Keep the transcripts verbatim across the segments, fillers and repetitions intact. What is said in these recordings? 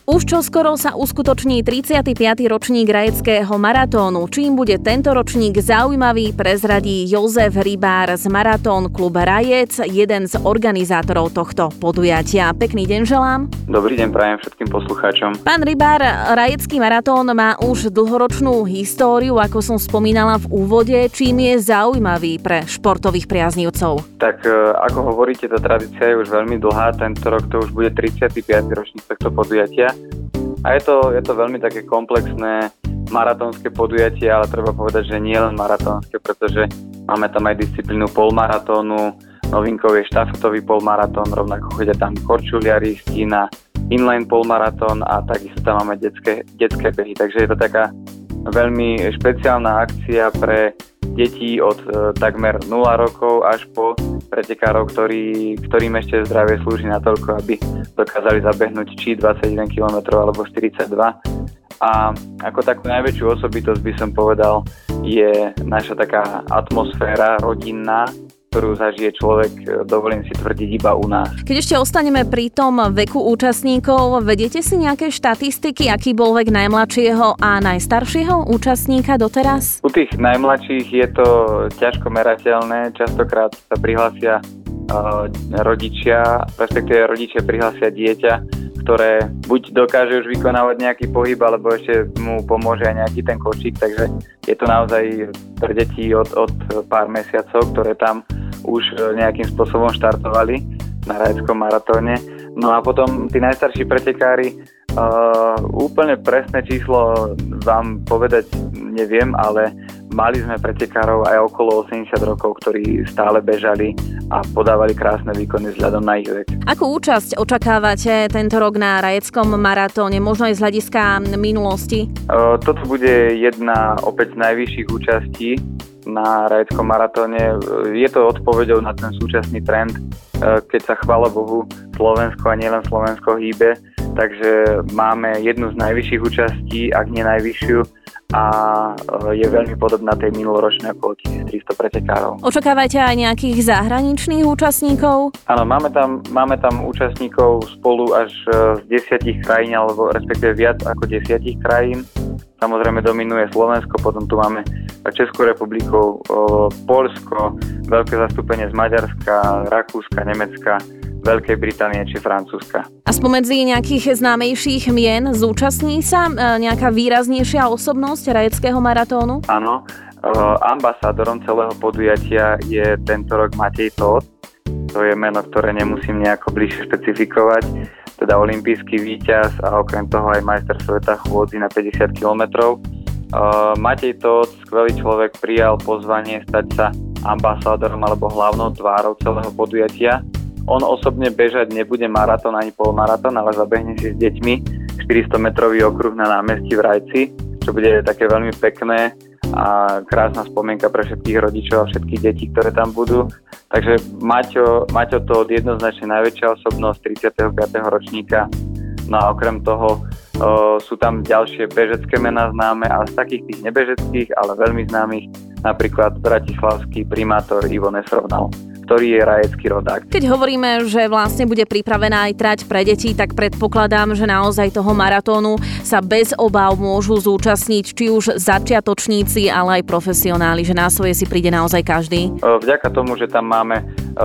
Už čoskoro sa uskutoční tridsiaty piaty ročník Rajeckého maratónu. Čím bude tento ročník zaujímavý, prezradí Jozef Rybár z Maratón klub Rajec, jeden z organizátorov tohto podujatia. Pekný deň želám. Dobrý deň prajem všetkým poslucháčom. Pán Rybár, Rajecký maratón má už dlhoročnú históriu, ako som spomínala v úvode. Čím je zaujímavý pre športových priaznivcov? Tak ako hovoríte, tá tradícia je už veľmi dlhá. Tento rok to už bude tridsiaty piaty ročník tohto podujatia. A je to, je to veľmi také komplexné maratónske podujatie, ale treba povedať, že nie len maratónske, pretože máme tam aj disciplínu polmaratónu, novinkou je štafetový polmaratón, rovnako chodia tam korčuliari, stína, inline polmaratón a takisto tam máme detské, detské behy. Takže je to taká veľmi špeciálna akcia pre detí od e, takmer nula rokov až po pretekárov, ktorí, ktorým ešte zdravie slúži natoľko, aby dokázali zabehnúť či dvadsaťjeden kilometrov alebo štyridsaťdva. A ako takú najväčšiu osobitosť by som povedal, je naša taká atmosféra rodinná, ktorú zažije človek, dovolím si tvrdiť, iba u nás. Keď ešte ostaneme pri tom veku účastníkov, vediete si nejaké štatistiky, aký bol vek najmladšieho a najstaršieho účastníka doteraz? U tých najmladších je to ťažko merateľné, častokrát sa prihlásia uh, rodičia, respektíve rodičia prihlásia dieťa, ktoré buď dokáže už vykonávať nejaký pohyb, alebo ešte mu pomôže aj nejaký ten kočík, takže je to naozaj pre deti od, od pár mesiacov, ktoré tam už nejakým spôsobom štartovali na Rajeckom maratóne. No a potom tí najstarší pretekári, uh, úplne presné číslo vám povedať neviem, ale mali sme pretekárov aj okolo osemdesiat rokov, ktorí stále bežali a podávali krásne výkony vzhľadom na ich vek. Akú účasť očakávate tento rok na Rajeckom maratóne, možno aj z hľadiska minulosti? Uh, toto bude jedna opäť z najvyšších účastí na Rajeckom maratóne. Je to odpoveďou na ten súčasný trend, keď sa, chvála Bohu, Slovensko a nielen Slovensko hýbe, takže máme jednu z najvyšších účastí, ak nie najvyššiu, a je veľmi podobná tej minuloročnej okolo tisíctristo pretekárov. Očakávate aj nejakých zahraničných účastníkov? Áno, máme tam, máme tam účastníkov spolu až z desiatich krajín, alebo respektíve viac ako desiatich krajín. Samozrejme dominuje Slovensko, potom tu máme Českú republiku, Poľsko, veľké zastúpenie z Maďarska, Rakúska, Nemecka, Veľkej Británie či Francúzska. A spomedzi nejakých známejších mien zúčastní sa nejaká výraznejšia osobnosť Rajeckého maratónu? Áno, ambasádorom celého podujatia je tento rok Matej Tóth. To je meno, ktoré nemusím nejako bližšie špecifikovať. Teda olympijský víťaz a okrem toho aj majster sveta chôdzi na päťdesiat kilometrov. Uh, Matej Tóth, skvelý človek, prijal pozvanie stať sa ambasádorom alebo hlavnou tvárou celého podujatia. On osobne bežať nebude maratón ani polmaratón, ale zabehne si s deťmi štyristo metrový okruh na námestí v Rajci, čo bude také veľmi pekné a krásna spomienka pre všetkých rodičov a všetkých detí, ktoré tam budú. Takže Maťo, Maťo Tóth jednoznačne najväčšia osobnosť tridsiateho piateho ročníka. No a okrem toho o, sú tam ďalšie bežecké mená známe, ale z takých tých nebežeckých, ale veľmi známych, napríklad bratislavský primátor Ivo Nesrovnal, ktorý je rajecký rodák. Keď hovoríme, že vlastne bude pripravená aj trať pre deti, tak predpokladám, že naozaj toho maratónu sa bez obáv môžu zúčastniť či už začiatočníci, ale aj profesionáli, že na svoje si príde naozaj každý. Vďaka tomu, že tam máme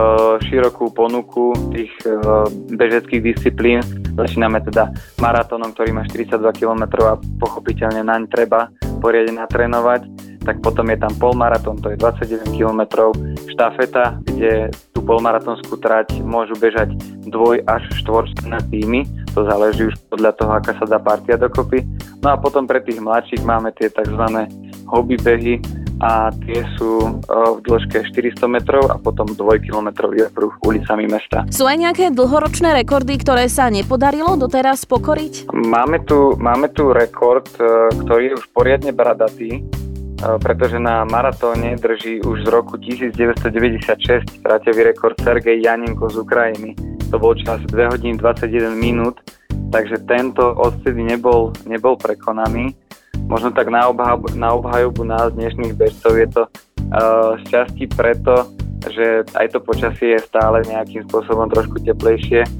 širokú ponuku tých bežeckých disciplín, začíname teda maratónom, ktorý má štyridsaťdva kilometrov a pochopiteľne naň treba poriadne natrénovať, tak potom je tam polmaratón, to je dvadsaťjeden kilometrov, štafeta, kde tú polmaratónskú trať môžu bežať dvoj až štvorčlenné týmy, to záleží už podľa toho, aká sa dá partia dokopy. No a potom pre tých mladších máme tie tzv. Hobby behy a tie sú v dĺžke štyristo metrov a potom dvojkilometrový okruh ulicami mesta. Sú aj nejaké dlhoročné rekordy, ktoré sa nepodarilo doteraz pokoriť? Máme tu, máme tu rekord, ktorý je už poriadne bradatý, pretože na maratóne drží už z roku devätnásťstodeväťdesiatšesť stratový rekord Sergej Janenko z Ukrajiny. To bol čas dve hodiny dvadsaťjeden minút, takže tento odvtedy nebol, nebol prekonaný. Možno tak na, obhaj, na obhajobu nás dnešných bežcov je to uh, šťastí preto, že aj to počasie je stále nejakým spôsobom trošku teplejšie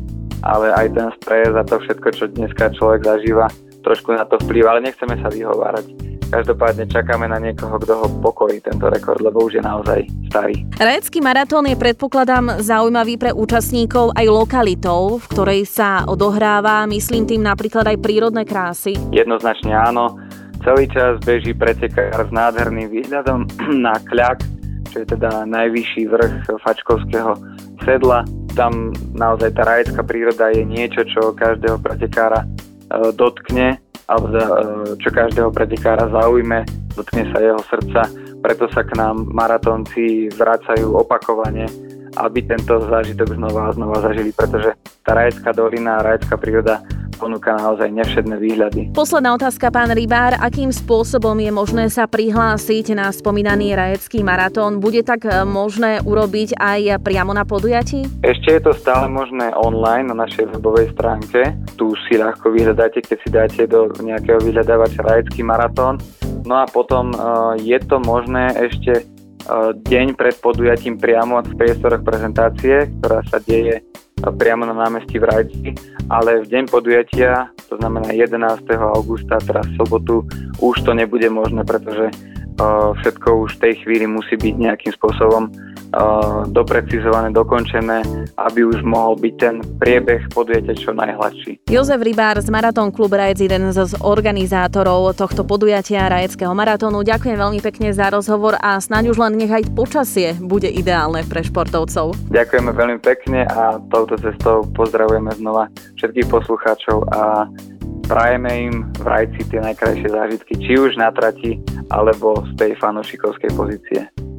ale aj ten stres a to všetko, čo dneska človek zažíva, trošku na to vplyva, ale nechceme sa vyhovárať. Každopádne čakáme na niekoho, kto ho pokorí tento rekord, lebo už je naozaj starý. Rajecký maratón je, predpokladám, zaujímavý pre účastníkov aj lokalitou, v ktorej sa odohráva, myslím tým napríklad aj prírodné krásy. Jednoznačne áno. Celý čas beží pretekár s nádherným výhľadom na Kľak, čo je teda najvyšší vrch Fačkovského sedla. Tam naozaj tá rajecká príroda je niečo, čo každého pretekára dotkne, alebo čo každého pretekára zaujme, dotkne sa jeho srdca, preto sa k nám maratónci vracajú opakovane, aby tento zážitok znova a znova zažili, pretože tá rajecká dolina, rajecká príroda ponúka naozaj nevšetné výhľady. Posledná otázka, pán rybár. Akým spôsobom je možné sa prihlásiť na spomínaný rajecký maratón? Bude tak možné urobiť aj priamo na podujatí? Ešte je to stále možné online na našej webovej stránke. Tu si ľahko vyhľadáte, keď si dáte do nejakého vyhľadávača rajecký maratón. No a potom uh, je to možné ešte uh, deň pred podujatím priamo v priestoroch prezentácie, ktorá sa deje uh, priamo na námestí v Rajci, ale v deň podujatia, to znamená jedenásteho augusta, teraz v sobotu, už to nebude možné, pretože uh, všetko už v tej chvíli musí byť nejakým spôsobom uh, doprecizované, dokončené, aby už mohol byť ten priebeh podujatia čo najhladší. Jozef Rybár z Maratón Klub Rajec, jeden z organizátorov tohto podujatia rajeckého maratónu. Ďakujem veľmi pekne za rozhovor a snáď už len nech aj počasie bude ideálne pre športovcov. Ďakujeme veľmi pekne a touto cestou pozdravujeme znova všetkých poslucháčov a prajeme im v Rajci tie najkrajšie zážitky, či už na trati, alebo z tej fanošikovskej pozície.